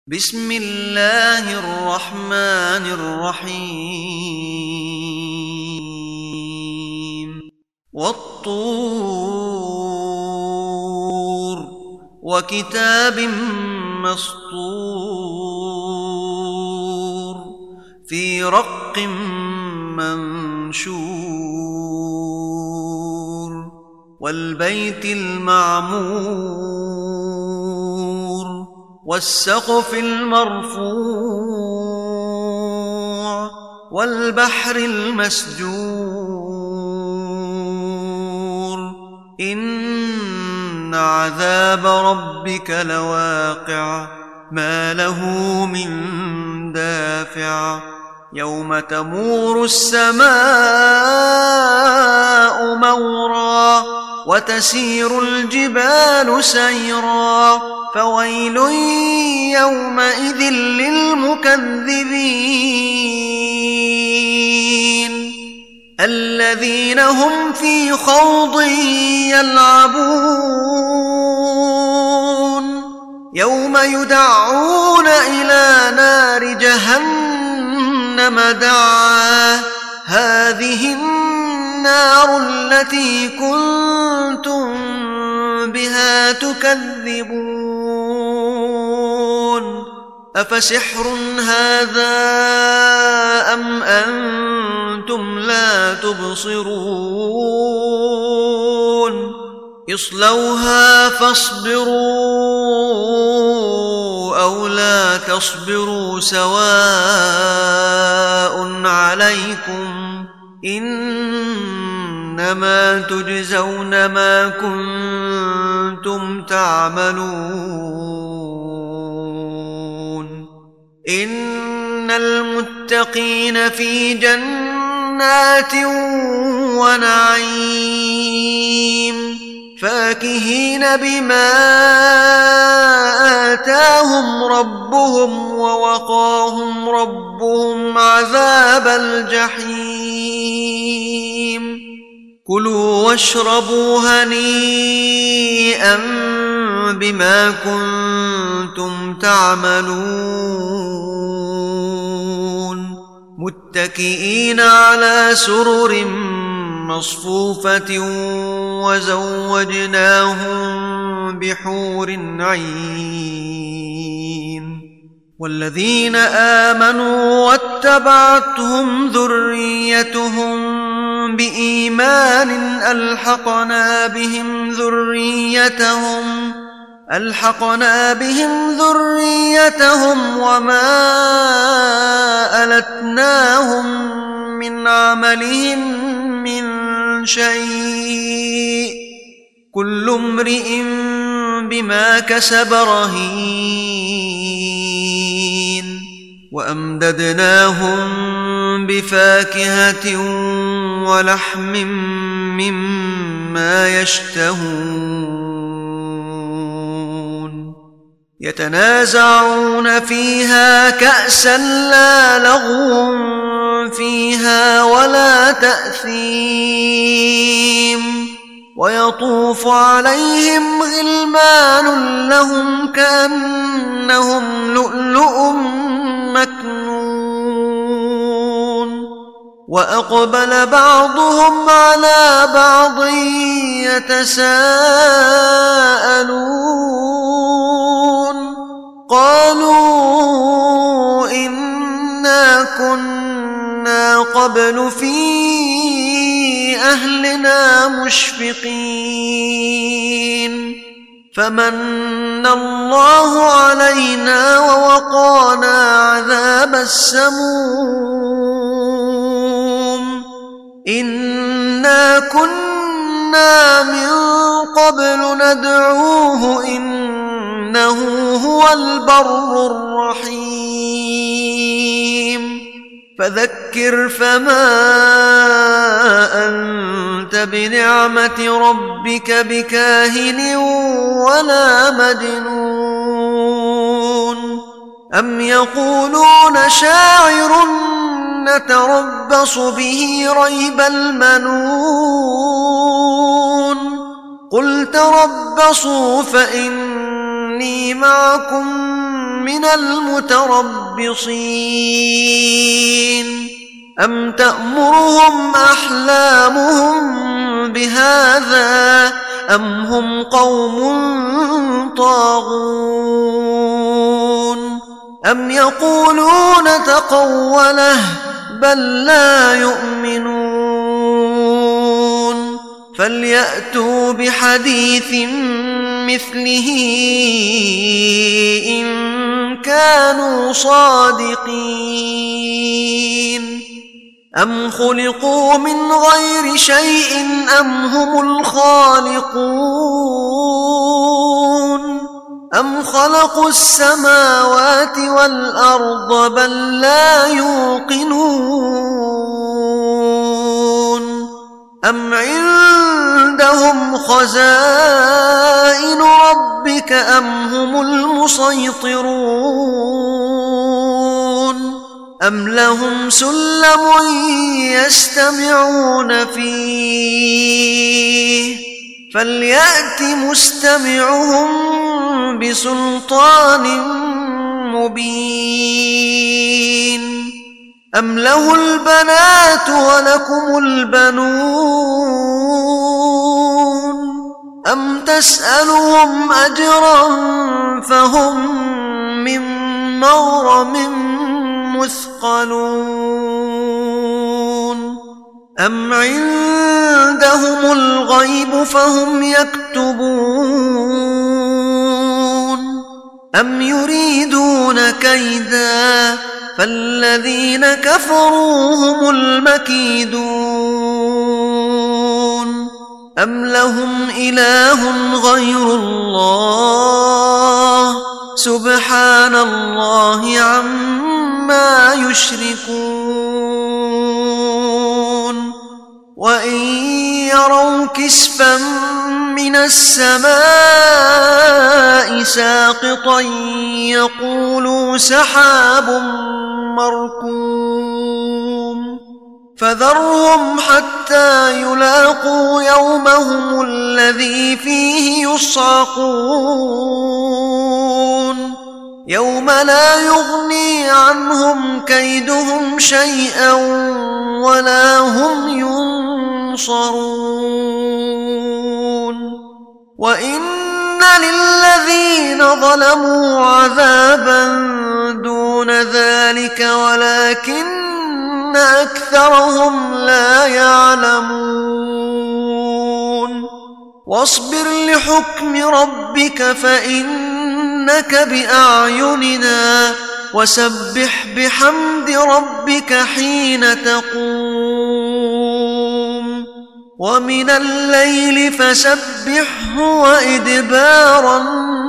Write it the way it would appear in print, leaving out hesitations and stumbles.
بسم الله الرحمن الرحيم والطور وكتاب مسطور في رق منشور والبيت المعمور والسقف المرفوع والبحر المسجور إن عذاب ربك لواقع ما له من دافع يوم تمور السماء مورا وتسير الجبال سيرا فويل يومئذ للمكذبين الذين هم في خوض يلعبون يوم يدعون إلى نار جهنم دعا هذه النار التي كنتم بها تكذبون أفسحر هذا أم أنتم لا تبصرون اصلوها فاصبروا أو لا تصبروا سواء عليكم إنما تجزون ما كنتم تعملون إن المتقين في جنات ونعيم فاكهين بما آتاهم ربهم ووقاهم ربهم عذاب الجحيم كلوا واشربوا هنيئا بما كنتم تعملون متكئين على سرر مصفوفة وزوجناهم بحور عين والذين آمنوا واتبعتهم ذريتهم بإيمان ألحقنا بهم ذريتهم وما ألتناهم من عملهم من شيء كل امرئ بما كسب رهين وأمددناهم بفاكهة ولحم مما يشتهون يتنازعون فيها كأسا لا لغو فيها ولا تأثيم ويطوف عليهم غلمان لهم كأنهم لؤلؤ مكنون وأقبل بعضهم على بعض يتساءلون قالوا إنا كنا قبل في أهلنا مشفقين فمن الله علينا ووقانا عذاب السموم إنا كنا من قبل ندعوه إنه هو البر الرحيم فذكر فما أنت بنعمة ربك بكاهن ولا مجنون أم يقولون شاعر نتربص به ريب المنون قل تربصوا فإني معكم من المتربصين أم تأمرهم أحلامهم بهذا أم هم قوم طاغون أم يقولون تقوله بل لا يؤمنون فليأتوا بحديث مثله إن كانوا صادقين أم خلقوا من غير شيء أم هم الخالقون أم خلقوا السماوات والأرض بل لا يوقنون أم عندهم خزائن ربك أم هم المسيطرون أم لهم سلم يستمعون فيه فليأت مستمعهم بسلطان مبين أم له البنات ولكم البنون أم تسألهم أجرا فهم من مغرم مثقلون أم عندهم الغيب فهم يكتبون أم يريدون كيدا فالذين كفروا هم المكيدون أم لهم إله غير الله سبحان الله عما يشركون وإن يروا كسفا من السماء ساقطا يقولوا سحاب مركوم فذرهم حتى يلاقوا يومهم الذي فيه يصعقون يوم لا يغني عنهم كيدهم شيئا ولا هم ينصرون وإن للذين ظلموا عذابا دون ذلك ولكن أكثرهم لا يعلمون واصبر لحكم ربك فإنك بأعيننا وسبح بحمد ربك حين تقوم ومن الليل فسبحه وإدبار